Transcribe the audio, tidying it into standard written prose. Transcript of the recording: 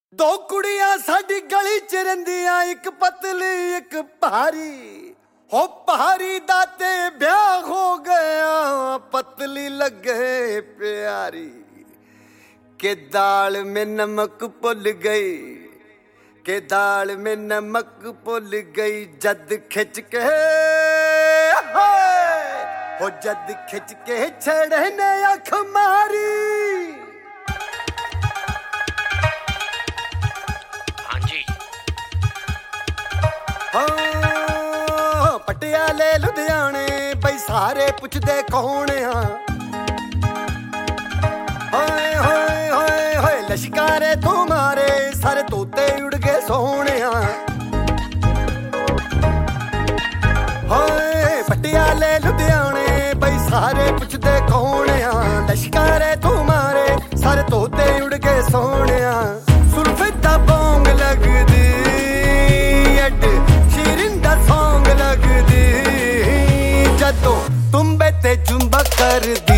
दो कुड़ियां साडी गली च रहिंदियां, एक पतली एक भारी। हो भारी दा ते ब्याह हो गया, पतली लगे प्यारी। के दाल में नमक भुल गई, के दाल में नमक भुल गई। जद खिंच के हो जद खिंच के छड़े ने अख मारी। पटियाले लुधियाने बई सारे पुछदे कौन आ। होए होए होए होए लश्कारे तुम्हारे सारे तोते उड़ गए सोने। होए पटियाले लुधियाने बई सारे पुछदे कौन आ। लश्कारे तुम्हारे सारे तोते उड़ गए सोने। सुल्फिता बोंग लगदी शिरिंदा सॉन्ग लगदी, जदों तुम्बे ते जुम्बा कर